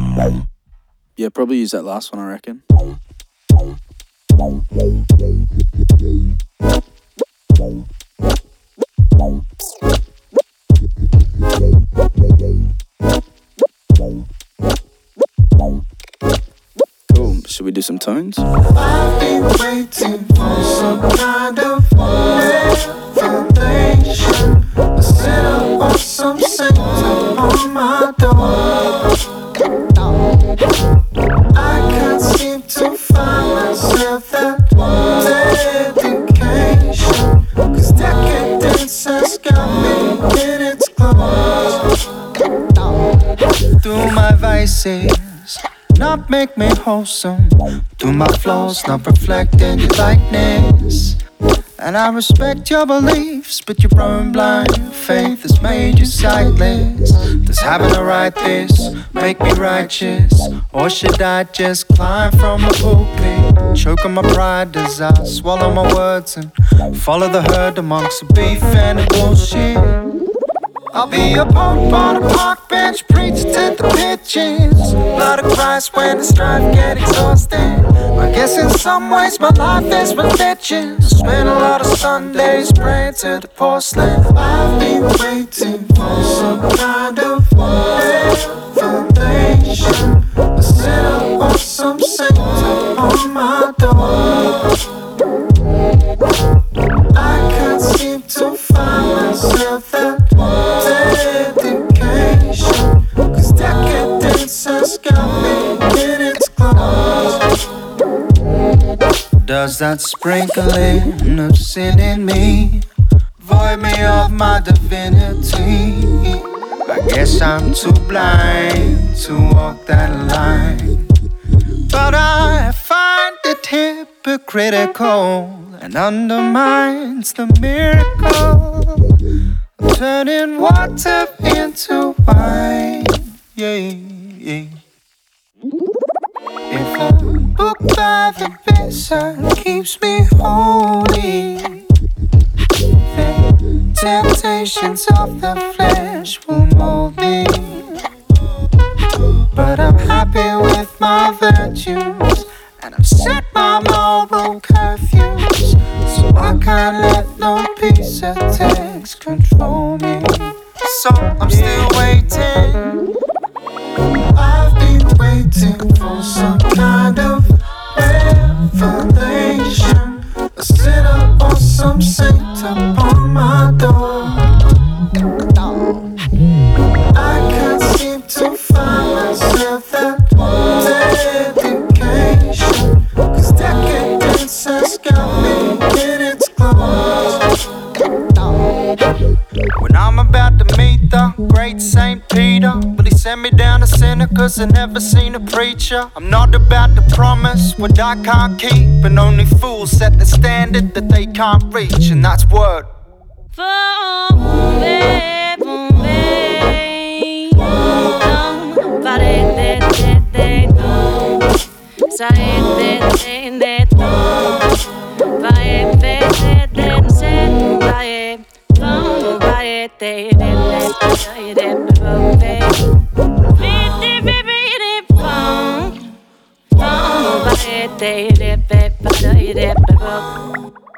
Yeah, probably use that last one, I reckon. Cool. Should we do some tones? I've been waiting for some kind of revelation. A sinner or some saint on my door. I can't seem to find myself that dedication. 'Cause decadence has got me in its claws. Do my vices not make me wholesome? Do my flaws not reflect in your likeness? And I respect your beliefs, but your own blind faith has made you sightless. Does having to write this make me righteous? Or should I just climb from the pulpit, choke on my pride as I swallow my words and follow the herd amongst the beef and the bullshit? I'll be a pope on a park bench, preach to the pigeons. Blood of Christ when the strife get exhausted. I guess in some ways my life is religion. Spend a lot of Sundays praying to the porcelain. I've been waiting for some kind of revelation. A sinner or some saint on my door. I can't seem to find myself that dedication. 'Cause decadence has got me in its claws. Does that sprinkling of sin in me void me of my divinity? I guess I'm too blind to walk that line, but I find it hypocritical and undermines the miracle of turning water into wine. Yeah. If a book by the bedside keeps me holy, then temptations of the flesh will mold me. But I'm happy with my virtues, and I've set my moral curfews, so I can't let no piece of text control me. So I'm still waiting. I've been waiting for some kind of revelation. A sinner or some saint upon my door. I can't seem to find myself that dedication. 'Cause decadence has got me in its claws. When I'm about to meet the great Saint Peter, will he send me down a sinner 'cause I never seen a preacher? I'm not about to promise what I can't keep, and only fools set the standard that they can't reach, and that's word. Bye.